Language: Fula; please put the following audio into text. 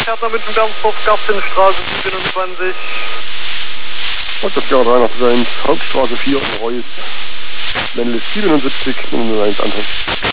Partner mit dem Dampfhof, Gartenstraße 27. Ortschaftskehrer 381, Hauptstraße 4 in Reus. Männlich 77, 001 Anhang.